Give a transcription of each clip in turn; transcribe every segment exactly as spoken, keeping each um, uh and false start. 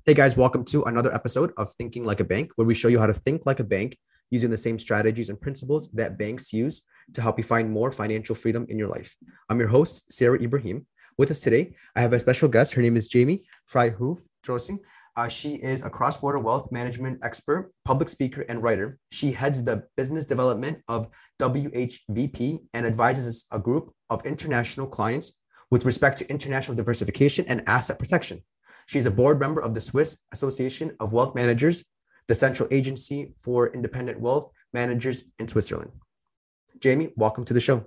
Hey guys, welcome to another episode of Thinking Like a Bank, where we show you how to think like a bank using the same strategies and principles that banks use to help you find more financial freedom in your life. I'm your host, Sarah Ibrahim. With us today, I have a special guest. Her name is Jamie Fryhoof Drossing. Uh, she is a cross-border wealth management expert, public speaker, and writer. She heads the business development of W H V P and advises a group of international clients with respect to international diversification and asset protection. She's a board member of the Swiss Association of Wealth Managers, the central agency for independent wealth managers in Switzerland. Jamie, welcome to the show.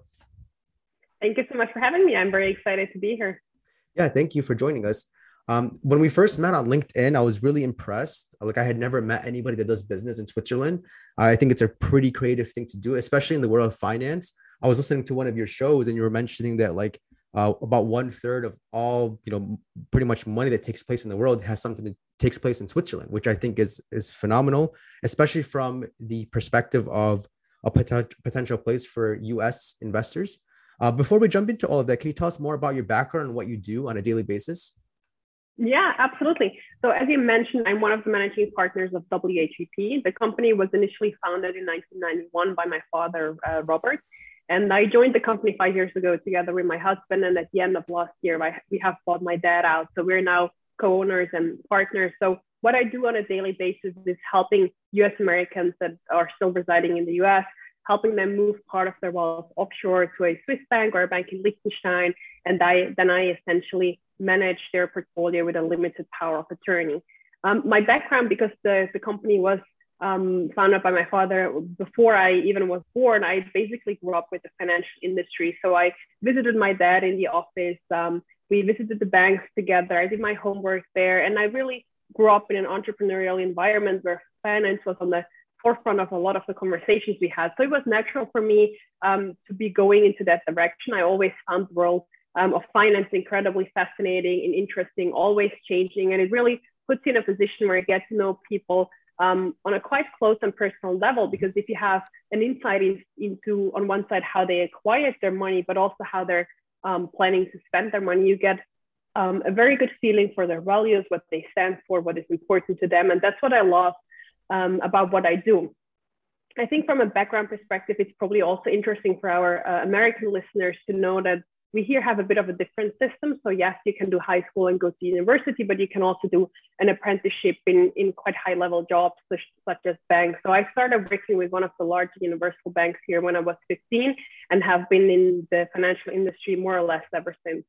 Thank you so much for having me. I'm very excited to be here. Yeah, thank you for joining us. Um, when we first met on LinkedIn, I was really impressed. Like I had never met anybody that does business in Switzerland. I think it's a pretty creative thing to do, especially in the world of finance. I was listening to one of your shows and you were mentioning that like uh, about one third of all, you know, pretty much money that takes place in the world has something that takes place in Switzerland, which I think is is phenomenal, especially from the perspective of a pot- potential place for U S investors. Uh, before we jump into all of that, can you tell us more about your background and what you do on a daily basis? Yeah, absolutely. So as you mentioned, I'm one of the managing partners of W H E P. The company was initially founded in nineteen ninety-one by my father, uh, Robert. And I joined the company five years ago together with my husband. And at the end of last year, I, we have bought my dad out. So we're now co-owners and partners. So what I do on a daily basis is helping U S Americans that are still residing in the U S, helping them move part of their wealth offshore to a Swiss bank or a bank in Liechtenstein. And I, then I essentially manage their portfolio with a limited power of attorney. Um, my background, because the, the company was um, founded by my father before I even was born, I basically grew up with the financial industry. So I visited my dad in the office. Um, we visited the banks together. I did my homework there. And I really grew up in an entrepreneurial environment where finance was on the forefront of a lot of the conversations we had. So it was natural for me um, to be going into that direction. I always found the world um, of finance incredibly fascinating and interesting, always changing. And it really puts you in a position where you get to know people um, on a quite close and personal level, because if you have an insight in, into, on one side, how they acquired their money, but also how they're um, planning to spend their money, you get um, a very good feeling for their values, what they stand for, what is important to them. And that's what I love um, about what I do. I think from a background perspective, it's probably also interesting for our uh, American listeners to know that we here have a bit of a different system. So yes, you can do high school and go to university, but you can also do an apprenticeship in, in quite high level jobs, such, such as banks. So I started working with one of the large universal banks here when I was fifteen and have been in the financial industry more or less ever since.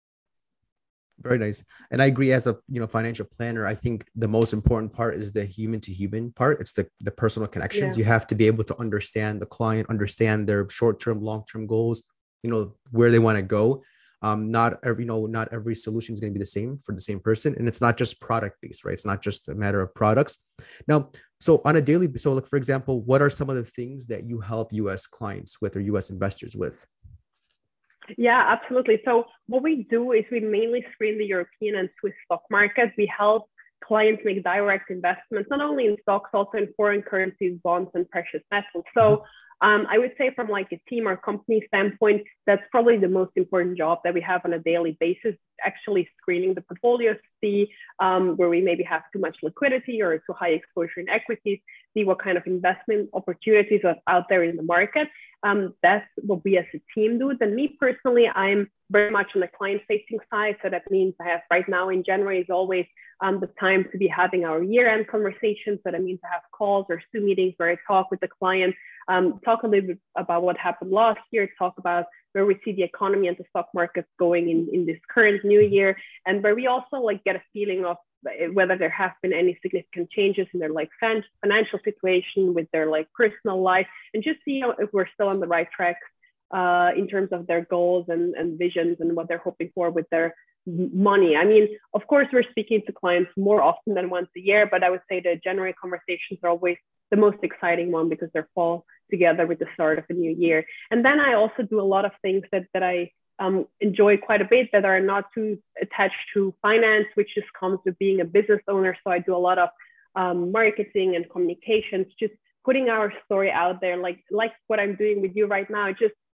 Very nice. And I agree, as a you know financial planner, I think the most important part is the human to human part. It's the, the personal connections. Yeah. You have to be able to understand the client, understand their short-term, long-term goals, you know, where they want to go. Um, not every, you know, not every solution is going to be the same for the same person. And it's not just product based, right? It's not just a matter of products. Now, so on a daily, so like, for example, what are some of the things that you help U S clients with or U S investors with? Yeah, absolutely. So what we do is we mainly screen the European and Swiss stock market. We help clients make direct investments, not only in stocks, also in foreign currencies, bonds, and precious metals. So um, I would say from like a team or company standpoint, that's probably the most important job that we have on a daily basis, actually screening the portfolios, see um, where we maybe have too much liquidity or too high exposure in equities, see what kind of investment opportunities are out there in the market. Um, that's what we as a team do. Then me personally, I'm very much on the client-facing side. So that means I have right now in January is always um, the time to be having our year-end conversations. So that means I have calls or Zoom meetings where I talk with the client, um, talk a little bit about what happened last year, talk about where we see the economy and the stock markets going in, in this current new year, and where we also like get a feeling of whether there have been any significant changes in their like financial situation with their like personal life, and just see if we're still on the right track uh, in terms of their goals and, and visions and what they're hoping for with their money. I mean, of course, we're speaking to clients more often than once a year, but I would say the January conversations are always the most exciting one because they fall together with the start of a new year. And then I also do a lot of things that, that I um, enjoy quite a bit that are not too attached to finance, which just comes with being a business owner. So I do a lot of um, marketing and communications, just putting our story out there, like, like what I'm doing with you right now, just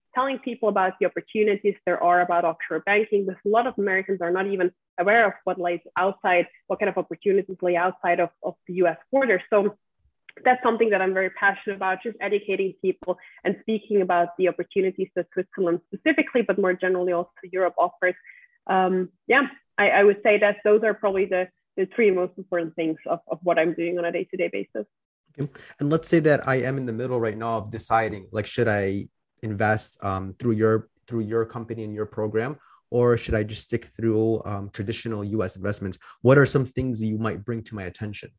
telling people about the opportunities there are about offshore banking, because a lot of Americans are not even aware of what lies outside, what kind of opportunities lay outside of, of the U S border. So that's something that I'm very passionate about, just educating people and speaking about the opportunities that Switzerland specifically, but more generally also Europe offers. Um, yeah, I, I would say that those are probably the, the three most important things of, of what I'm doing on a day-to-day basis. Okay. And let's say that I am in the middle right now of deciding, like, should I invest um, through your through your company and your program, or should I just stick through um, traditional U S investments? What are some things that you might bring to my attention?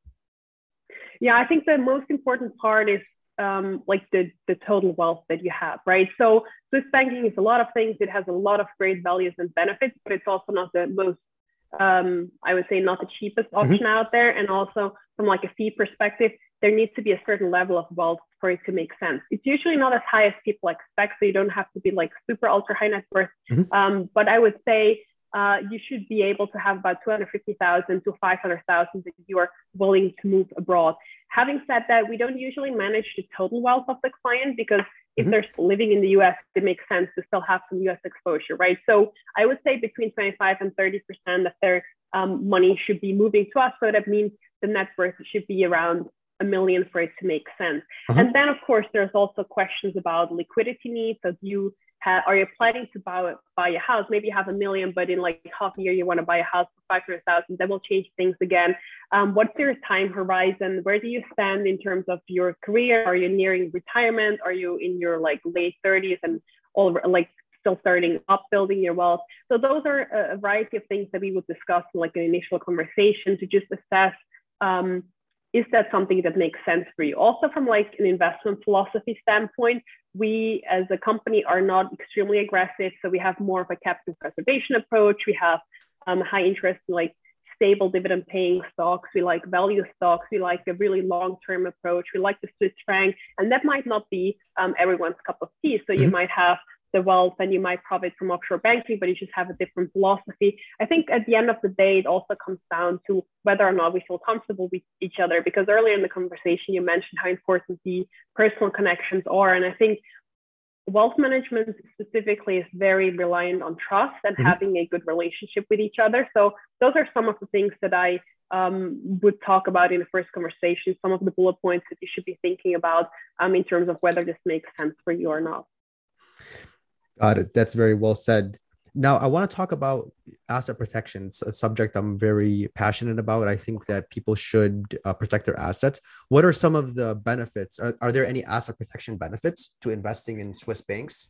Yeah, I think the most important part is um, like the, the total wealth that you have, right? So Swiss banking is a lot of things. It has a lot of great values and benefits, but it's also not the most, um, I would say, not the cheapest option mm-hmm. out there. And also from like a fee perspective, there needs to be a certain level of wealth for it to make sense. It's usually not as high as people expect, so you don't have to be like super ultra high net worth. Mm-hmm. Um, but I would say uh, you should be able to have about two hundred fifty thousand to five hundred thousand that you are willing to move abroad. Having said that, we don't usually manage the total wealth of the client, because if mm-hmm. they're living in the U S, it makes sense to still have some U S exposure, right? So I would say between twenty-five and thirty percent of their um, money should be moving to us. So that means the net worth should be around a million for it to make sense. Uh-huh. And then, of course, there's also questions about liquidity needs. So do you have, are you planning to buy, buy a house? Maybe you have a million, but in like half a year, you want to buy a house for five hundred thousand. That will change things again. Um, what's your time horizon? Where do you stand in terms of your career? Are you nearing retirement? Are you in your like late thirties and all like still starting up building your wealth? So those are a variety of things that we would discuss in like an initial conversation to just assess, um, is that something that makes sense for you? Also from like an investment philosophy standpoint, we as a company are not extremely aggressive. So we have more of a capital preservation approach. We have um, high interest in like stable dividend paying stocks. We like value stocks. We like a really long-term approach. We like the Swiss franc, and that might not be um, everyone's cup of tea. So mm-hmm. you might have the wealth and you might profit from offshore banking, but you just have a different philosophy. I think at the end of the day, it also comes down to whether or not we feel comfortable with each other, because earlier in the conversation, you mentioned how important the personal connections are. And I think wealth management specifically is very reliant on trust and mm-hmm. having a good relationship with each other. So those are some of the things that I um, would talk about in the first conversation, some of the bullet points that you should be thinking about um, in terms of whether this makes sense for you or not. Got it. That's very well said. Now, I want to talk about asset protection. It's a subject I'm very passionate about. I think that people should uh, protect their assets. What are some of the benefits? Are, are there any asset protection benefits to investing in Swiss banks?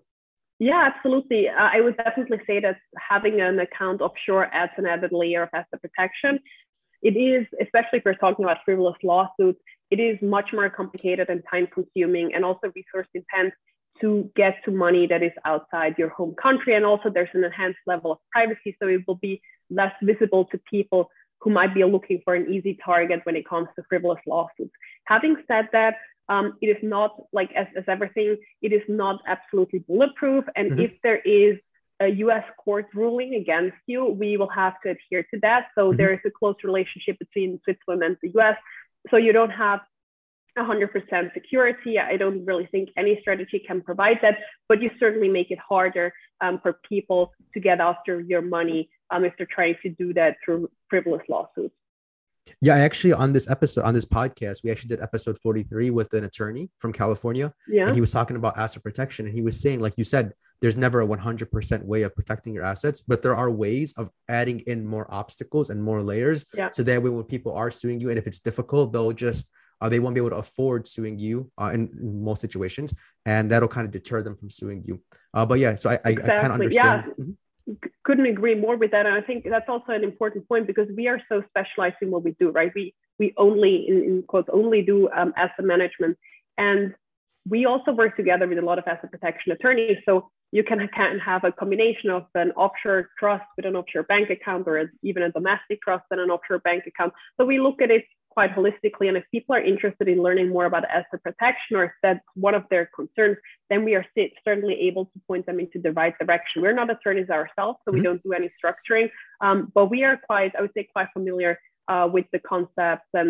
Yeah, absolutely. Uh, I would definitely say that having an account offshore adds an added layer of asset protection. It is, especially if we're talking about frivolous lawsuits, it is much more complicated and time consuming and also resource intense to get to money that is outside your home country. And also there's an enhanced level of privacy. So it will be less visible to people who might be looking for an easy target when it comes to frivolous lawsuits. Having said that, um, it is not like as, as everything, it is not absolutely bulletproof. And mm-hmm. if there is a U S court ruling against you, we will have to adhere to that. So mm-hmm. there is a close relationship between Switzerland and the U S. So you don't have one hundred percent security. I don't really think any strategy can provide that, but you certainly make it harder um, for people to get after your money um, if they're trying to do that through frivolous lawsuits. Yeah, I actually on this episode, on this podcast, we actually did episode forty-three with an attorney from California. Yeah. And he was talking about asset protection. And he was saying, like you said, there's never a one hundred percent way of protecting your assets, but there are ways of adding in more obstacles and more layers. Yeah. So that way, when people are suing you, and if it's difficult, they'll just Uh, they won't be able to afford suing you uh, in, in most situations, and that'll kind of deter them from suing you. Uh, but yeah, so I, I, exactly. I kind of understand. Yeah. Mm-hmm. Couldn't agree more with that. And I think that's also an important point, because we are so specialized in what we do, right? We we only, in, in quotes, only do um, asset management. And we also work together with a lot of asset protection attorneys. So you can, can have a combination of an offshore trust with an offshore bank account, or even a domestic trust and an offshore bank account. So we look at it quite holistically. And if people are interested in learning more about asset protection, or if that's one of their concerns, then we are certainly able to point them into the right direction. We're not attorneys ourselves, so mm-hmm. we don't do any structuring, um, but we are quite, I would say, quite familiar uh, with the concepts and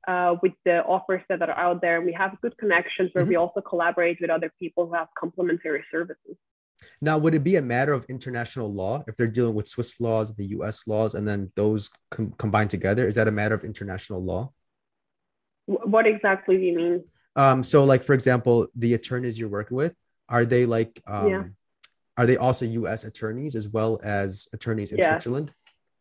uh, with the offers that are out there. We have good connections where mm-hmm. we also collaborate with other people who have complementary services. Now, would it be a matter of international law if they're dealing with Swiss laws, the U S laws, and then those com- combined together? Is that a matter of international law? What exactly do you mean? Um, so, like, for example, the attorneys you're working with, are they like, um, yeah. are they also U S attorneys as well as attorneys in yeah. Switzerland?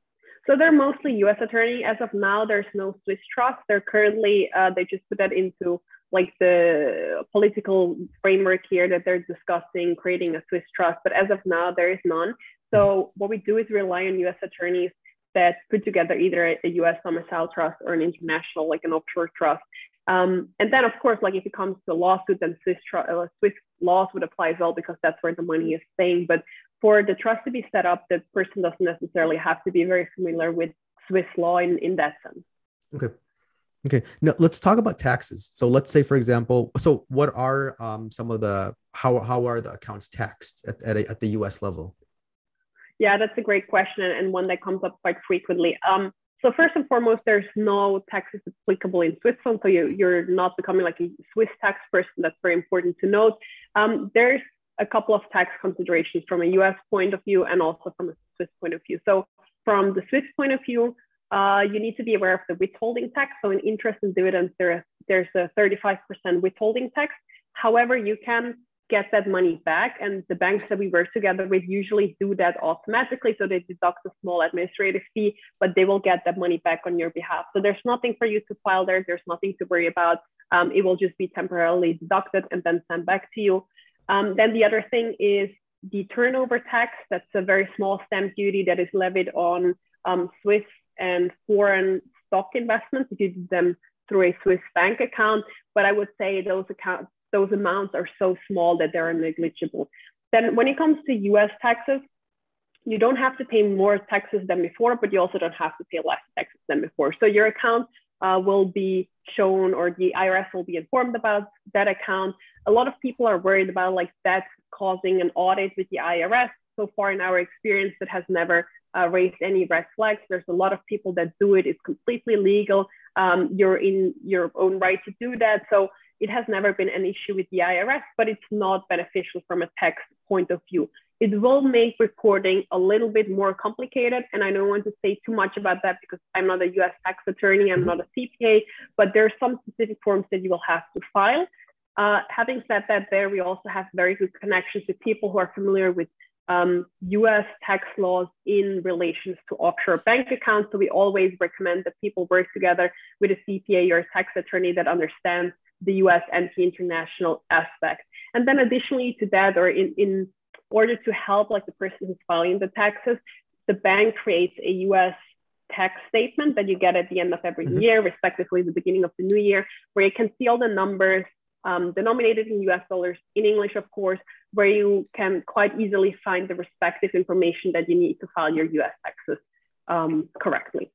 So they're mostly U S attorney. As of now, there's no Swiss trust. They're currently, uh, they just put that into like the political framework here that they're discussing creating a Swiss trust. But as of now, there is none. So what we do is rely on U S attorneys that put together either a, a U S domicile trust or an international, like an offshore trust. Um, and then, of course, like if it comes to a lawsuit, then Swiss, tr- uh, Swiss laws would apply as well, because that's where the money is staying. But for the trust to be set up, the person doesn't necessarily have to be very familiar with Swiss law in, in that sense. Okay. Okay. Now let's talk about taxes. So let's say, for example, so what are um, some of the, how, how are the accounts taxed at, at, a, at the U S level? Yeah, that's a great question, and one that comes up quite frequently. Um, so first and foremost, there's no taxes applicable in Switzerland. So you, you're not becoming like a Swiss tax person. That's very important to note. Um, there's a couple of tax considerations from a U S point of view and also from a Swiss point of view. So from the Swiss point of view, uh, you need to be aware of the withholding tax. So in interest and dividends, there, there's a thirty-five percent withholding tax. However, you can get that money back, and the banks that we work together with usually do that automatically. So they deduct a small administrative fee, but they will get that money back on your behalf. So there's nothing for you to file there. There's nothing to worry about. Um, it will just be temporarily deducted and then sent back to you. Um, then the other thing is the turnover tax. That's a very small stamp duty that is levied on um, Swiss and foreign stock investments if you do them through a Swiss bank account. But I would say those accounts, those amounts are so small that they're negligible. Then when it comes to U S taxes, you don't have to pay more taxes than before, but you also don't have to pay less taxes than before. So your account uh, will be shown, or the I R S will be informed about that account. A lot of people are worried about like that causing an audit with the I R S. So far in our experience, it has never uh, raised any red flags. There's a lot of people that do it. It's completely legal. Um, you're in your own right to do that. So it has never been an issue with the I R S, but it's not beneficial from a tax point of view. It will make reporting a little bit more complicated. And I don't want to say too much about that because I'm not a U S tax attorney, I'm not a C P A, but there are some specific forms that you will have to file. Uh, having said that, there we also have very good connections with people who are familiar with um, U S tax laws in relations to offshore bank accounts. So we always recommend that people work together with a C P A or a tax attorney that understands the U S and the international aspect. And then additionally to that, or in, in order to help like the person who's filing the taxes, the bank creates a U S tax statement that you get at the end of every mm-hmm. year, respectively the beginning of the new year, where you can see all the numbers um, denominated in U S dollars, in English, of course, where you can quite easily find the respective information that you need to file your U S taxes um, correctly.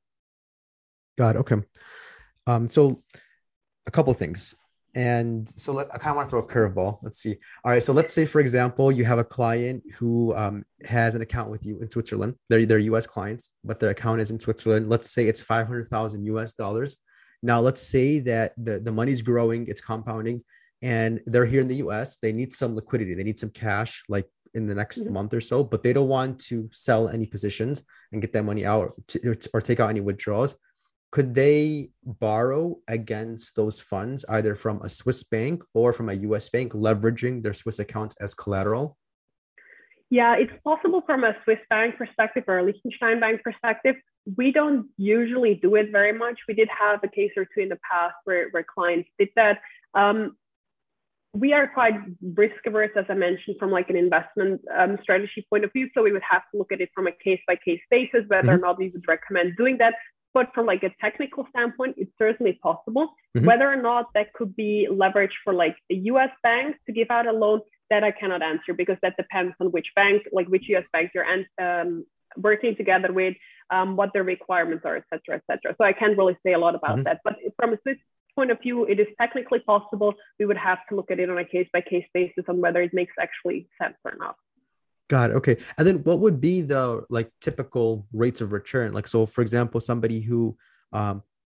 Got it. Okay. Um, so a couple of things. And so let, I kind of want to throw a curveball. Let's see. All right. So let's say, for example, you have a client who um, has an account with you in Switzerland. They're, they're U S clients, but their account is in Switzerland. Let's say it's five hundred thousand U S dollars. Now, let's say that the, the money's growing, it's compounding, and they're here in the U S. They need some liquidity. They need some cash, like in the next mm-hmm. month or so, but they don't want to sell any positions and get that money out to, or take out any withdrawals. Could they borrow against those funds either from a Swiss bank or from a U S bank, leveraging their Swiss accounts as collateral? Yeah, it's possible from a Swiss bank perspective or a Liechtenstein bank perspective. We don't usually do it very much. We did have a case or two in the past where, where clients did that. Um, we are quite risk averse, as I mentioned, from like an investment um, strategy point of view. So we would have to look at it from a case by case basis, whether mm-hmm. or not we would recommend doing that. But from like a technical standpoint, it's certainly possible. Mm-hmm. Whether or not that could be leveraged for like a U S bank to give out a loan, that I cannot answer because that depends on which bank, like which U S bank you're um, working together with, um, what their requirements are, et cetera, et cetera. So I can't really say a lot about mm-hmm. that. But from a Swiss point of view, it is technically possible. We would have to look at it on a case by case basis on whether it makes actually sense or not. Got it. Okay. And then what would be the like typical rates of return? Like, so for example, somebody who um,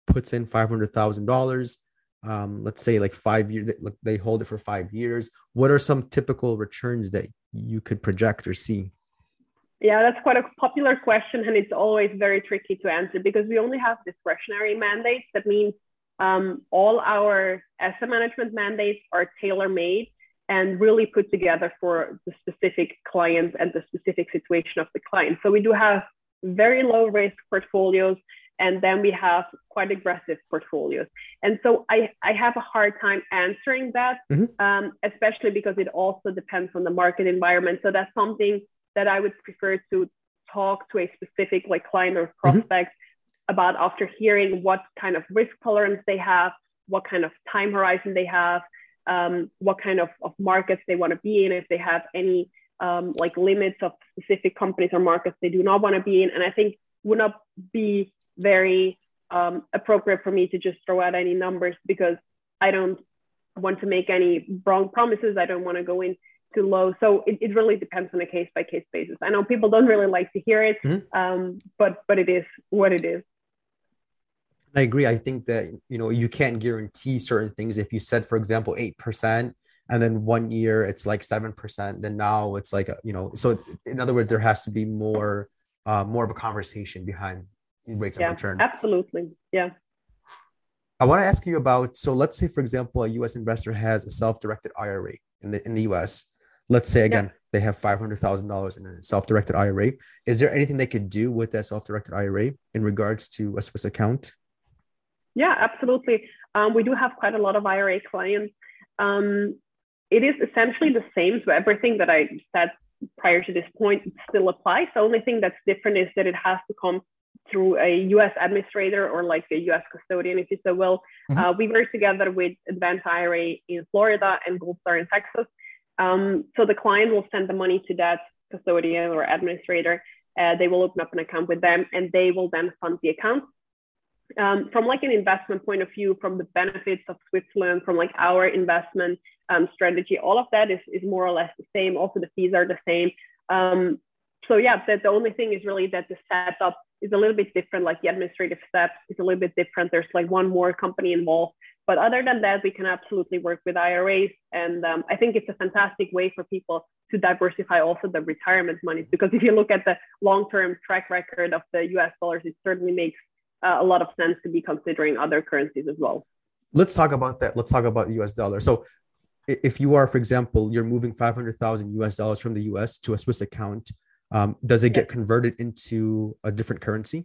puts in five hundred thousand dollars, um, let's say like five years, they, they hold it for five years. What are some typical returns that you could project or see? Yeah, that's quite a popular question, and it's always very tricky to answer because we only have discretionary mandates. That means um, all our asset management mandates are tailor-made and really put together for the specific client and the specific situation of the client. So we do have very low risk portfolios, and then we have quite aggressive portfolios. And so I, I have a hard time answering that, mm-hmm. um, especially because it also depends on the market environment. So that's something that I would prefer to talk to a specific like client or prospect mm-hmm. about after hearing what kind of risk tolerance they have, what kind of time horizon they have, um, what kind of, of markets they want to be in, if they have any um, like limits of specific companies or markets they do not want to be in. And I think would not be very um, appropriate for me to just throw out any numbers because I don't want to make any wrong promises. I don't want to go in too low. So it, it really depends on a case by case basis. I know people don't really like to hear it, mm-hmm. um, but but it is what it is. I agree. I think that, you know, you can't guarantee certain things. If you said, for example, eight percent, and then one year it's like seven percent, then now it's like, a, you know, so in other words, there has to be more, uh, more of a conversation behind rates of yeah, return. Absolutely. Yeah. I want to ask you about, so let's say, for example, a U S investor has a self-directed I R A in the in the U S. Let's say, again, yeah. they have five hundred thousand dollars in a self-directed I R A. Is there anything they could do with that self-directed I R A in regards to a Swiss account? Yeah, absolutely. Um, we do have quite a lot of I R A clients. Um, it is essentially the same. So everything that I said prior to this point still applies. The only thing that's different is that it has to come through a U S administrator or like a U S custodian, if you so will. Mm-hmm. Uh, we work together with Advanced I R A in Florida and Gold Star in Texas. Um, so the client will send the money to that custodian or administrator. Uh, they will open up an account with them, and they will then fund the account. Um, from like an investment point of view, from the benefits of Switzerland, from like our investment um, strategy, all of that is, is more or less the same. Also, the fees are the same. Um, so yeah, the, the only thing is really that the setup is a little bit different. Like the administrative steps is a little bit different. There's like one more company involved. But other than that, we can absolutely work with I R As. And um, I think it's a fantastic way for people to diversify also the retirement monies. Because if you look at the long-term track record of the U S dollars, it certainly makes uh, a lot of sense to be considering other currencies as well. Let's talk about that. Let's talk about the U S dollar. So if you are, for example, you're moving five hundred thousand U S dollars from the U S to a Swiss account, um, does it get yes. converted into a different currency?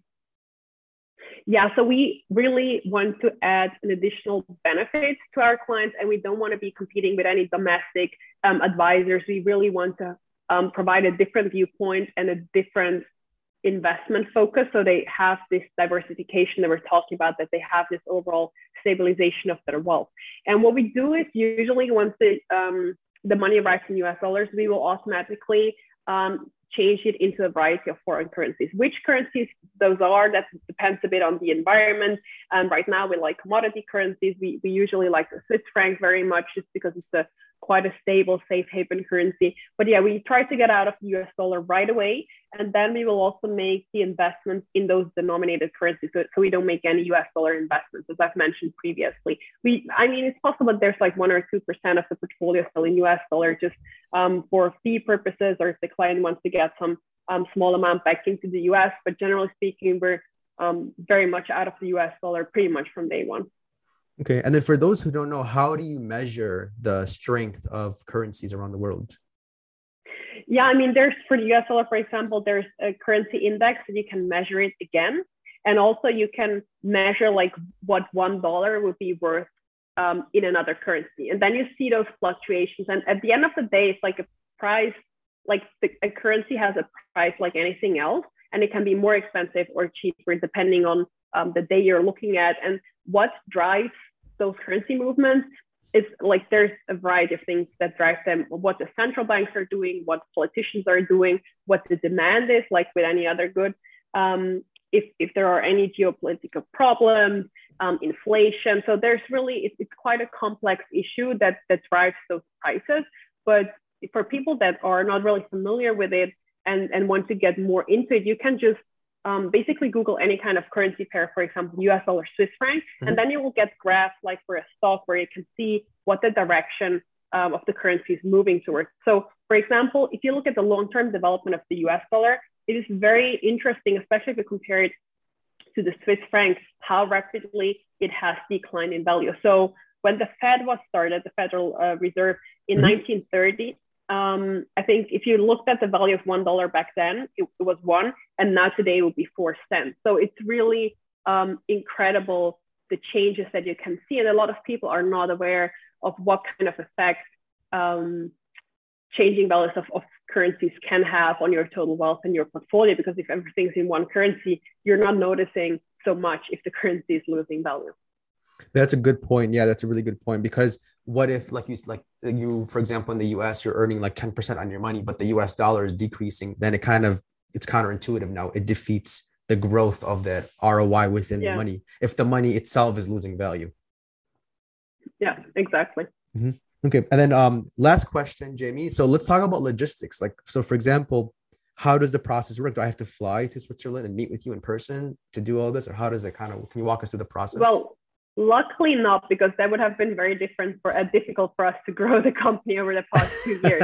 Yeah, so we really want to add an additional benefit to our clients, and we don't want to be competing with any domestic um, advisors. We really want to um, provide a different viewpoint and a different investment focus. So they have this diversification that we're talking about, that they have this overall stabilization of their wealth. And what we do is usually once the, um, the money arrives in U S dollars, we will automatically um, change it into a variety of foreign currencies. Which currencies those are, that depends a bit on the environment. And right now we like commodity currencies. We, we usually like the Swiss franc very much, just because it's a quite a stable, safe haven currency. But yeah, we try to get out of the U S dollar right away. And then we will also make the investments in those denominated currencies. So, so we don't make any U S dollar investments, as I've mentioned previously. We, I mean, it's possible that there's like one or two percent of the portfolio still in U S dollar, just um, for fee purposes, or if the client wants to get some um, small amount back into the U S. But generally speaking, we're um, very much out of the U S dollar pretty much from day one. Okay. And then for those who don't know, how do you measure the strength of currencies around the world? Yeah, I mean, there's for the U S dollar, for example, there's a currency index that you can measure it again. And also you can measure like what one dollar would be worth um, in another currency. And then you see those fluctuations. And at the end of the day, it's like a price, like the, a currency has a price like anything else. And it can be more expensive or cheaper depending on um, the day you're looking at. And what drives those currency movements is like, there's a variety of things that drive them: what the central banks are doing, what politicians are doing, what the demand is, like with any other good. Um, if, if there are any geopolitical problems, um, inflation. So there's really, it's, it's quite a complex issue that, that drives those prices. But for people that are not really familiar with it and, and want to get more into it, you can just um, basically Google any kind of currency pair, for example, U S dollar, Swiss franc, mm-hmm. and then you will get graphs like for a stock where you can see what the direction um, of the currency is moving towards. So for example, if you look at the long-term development of the U S dollar, it is very interesting, especially if you compare it to the Swiss franc, how rapidly it has declined in value. So when the Fed was started, the Federal uh, Reserve in mm-hmm. nineteen thirty, um, I think if you looked at the value of one dollar back then, it, it was one, and now today it would be four cents. So it's really um, incredible, the changes that you can see. And a lot of people are not aware of what kind of effect um, changing values of, of currencies can have on your total wealth and your portfolio, because if everything's in one currency, you're not noticing so much if the currency is losing value. That's a good point. Yeah, that's a really good point, because what if, like you, like you, for example, in the U S, you're earning like ten percent on your money, but the U S dollar is decreasing, then it kind of, it's counterintuitive now. It defeats the growth of that R O I within yeah. the money, if the money itself is losing value. Yeah, exactly. Mm-hmm. Okay. And then um, last question, Jamie. So let's talk about logistics. Like, so for example, how does the process work? Do I have to fly to Switzerland and meet with you in person to do all this? Or how does it kind of, can you walk us through the process? Well, luckily not, because that would have been very different for uh, difficult for us to grow the company over the past two years.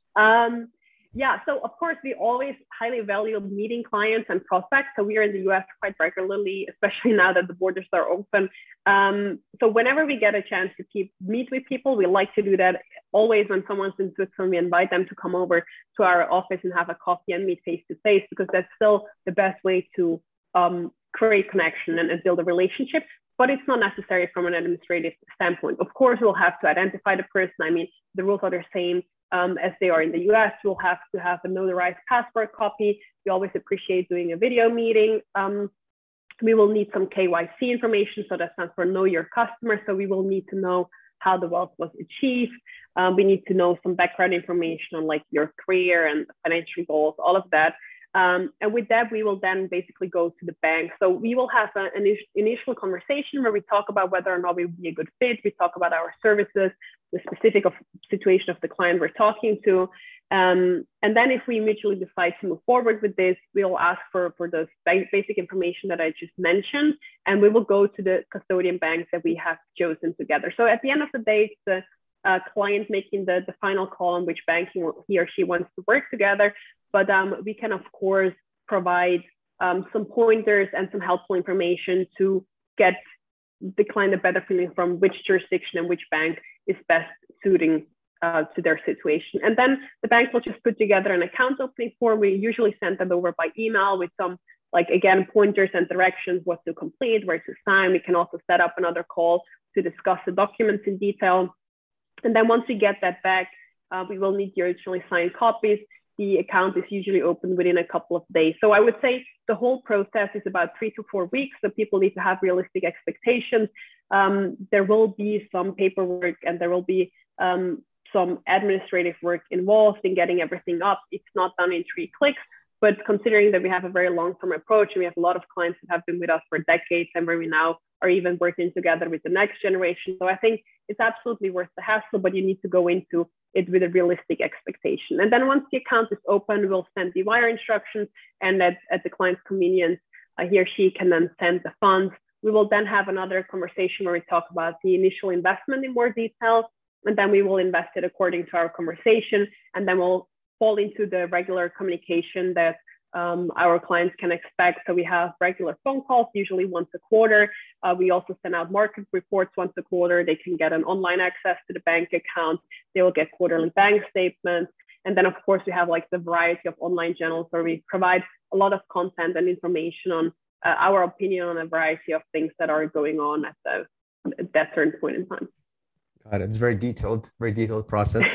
um, yeah, so of course we always highly value meeting clients and prospects. So we are in the U S quite regularly, especially now that the borders are open. Um, so whenever we get a chance to keep meet with people, we like to do that. Always when someone's in Switzerland, we invite them to come over to our office and have a coffee and meet face to face, because that's still the best way to um, create connection and, and build a relationship. But it's not necessary from an administrative standpoint. Of course, we'll have to identify the person. I mean, the rules are the same um, as they are in the U S. We'll have to have a notarized passport copy. We always appreciate doing a video meeting. Um, we will need some K Y C information. So that stands for Know Your Customer. So we will need to know how the wealth was achieved. Um, we need to know some background information on like your career and financial goals, all of that. Um, and with that, we will then basically go to the bank. So we will have an initial, initial conversation where we talk about whether or not we would be a good fit. We talk about our services, the specific of situation of the client we're talking to. Um, and then if we mutually decide to move forward with this, we'll ask for, for the basic information that I just mentioned, and we will go to the custodian banks that we have chosen together. So at the end of the day, it's the uh, client making the, the final call on which bank he, he or she wants to work together. But um, we can, of course, provide um, some pointers and some helpful information to get the client a better feeling from which jurisdiction and which bank is best suiting uh, to their situation. And then the bank will just put together an account opening form. We usually send that over by email with some, like, again, pointers and directions, what to complete, where to sign. We can also set up another call to discuss the documents in detail. And then once we get that back, uh, we will need the originally signed copies. The account is usually open within a couple of days. So I would say the whole process is about three to four weeks. So people need to have realistic expectations. Um, there will be some paperwork and there will be um, some administrative work involved in getting everything up. It's not done in three clicks, but considering that we have a very long-term approach and we have a lot of clients that have been with us for decades and where we now are even working together with the next generation. So I think it's absolutely worth the hassle, but you need to go into it with a realistic expectation. And then once the account is open, we'll send the wire instructions, and at, at the client's convenience, uh, he or she can then send the funds. We will then have another conversation where we talk about the initial investment in more detail, and then we will invest it according to our conversation, and then we'll fall into the regular communication that um, our clients can expect. So we have regular phone calls, usually once a quarter. Uh, we also send out market reports once a quarter. They can get an online access to the bank account. They will get quarterly bank statements. And then, of course, we have like the variety of online channels where we provide a lot of content and information on uh, our opinion on a variety of things that are going on at, the, at that certain point in time. Got it. It's very detailed, very detailed process.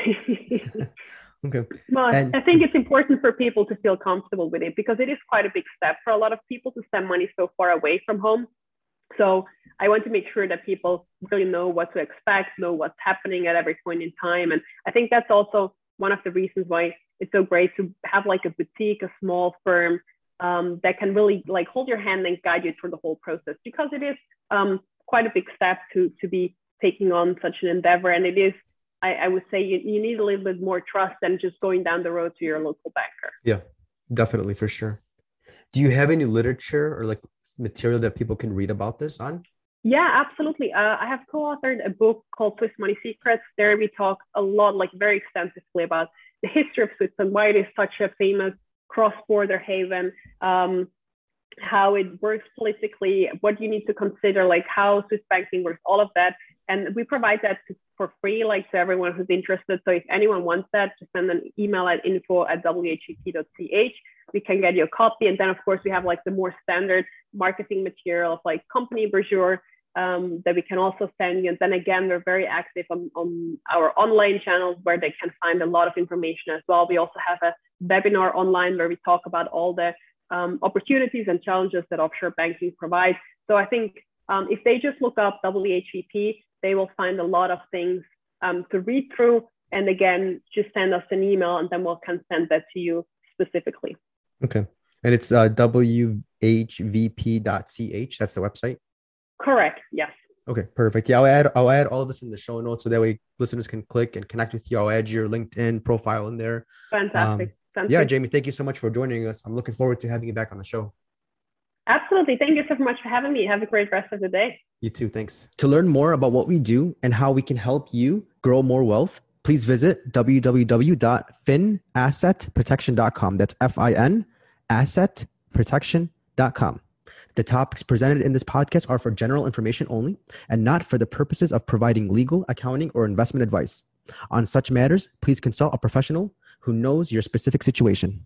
Okay. Well, and I think it's important for people to feel comfortable with it, because it is quite a big step for a lot of people to send money so far away from home. So I want to make sure that people really know what to expect, know what's happening at every point in time. And I think that's also one of the reasons why it's so great to have like a boutique, a small firm um, that can really like hold your hand and guide you through the whole process, because it is um, quite a big step to, to be taking on such an endeavor. And it is, I, I would say you, you need a little bit more trust than just going down the road to your local banker. Yeah, definitely, for sure. Do you have any literature or like material that people can read about this on? Yeah, absolutely. Uh, I have co-authored a book called Swiss Money Secrets. There we talk a lot, like very extensively about the history of Switzerland, why it is such a famous cross-border haven, um, how it works politically, what you need to consider, like how Swiss banking works, all of that. And we provide that to, for free, like to everyone who's interested. So if anyone wants that, just send an email at info at w h e p dot c h. We can get you a copy. And then of course we have like the more standard marketing material of like company brochure um, that we can also send you. And then again, we're very active on, on our online channels where they can find a lot of information as well. We also have a webinar online where we talk about all the um, opportunities and challenges that offshore banking provides. So I think um, if they just look up W H E P, they will find a lot of things um, to read through. And again, just send us an email and then we'll can send that to you specifically. Okay. And it's uh, w h v p dot c h. That's the website? Correct. Yes. Okay, perfect. Yeah, I'll add I'll add all of this in the show notes so that way listeners can click and connect with you. I'll add your LinkedIn profile in there. Fantastic. Um, yeah, Jamie, thank you so much for joining us. I'm looking forward to having you back on the show. Absolutely. Thank you so much for having me. Have a great rest of the day. You too. Thanks. To learn more about what we do and how we can help you grow more wealth, please visit w w w dot fin asset protection dot com. That's F I N asset protection dot com. The topics presented in this podcast are for general information only and not for the purposes of providing legal, accounting, or investment advice. On such matters, please consult a professional who knows your specific situation.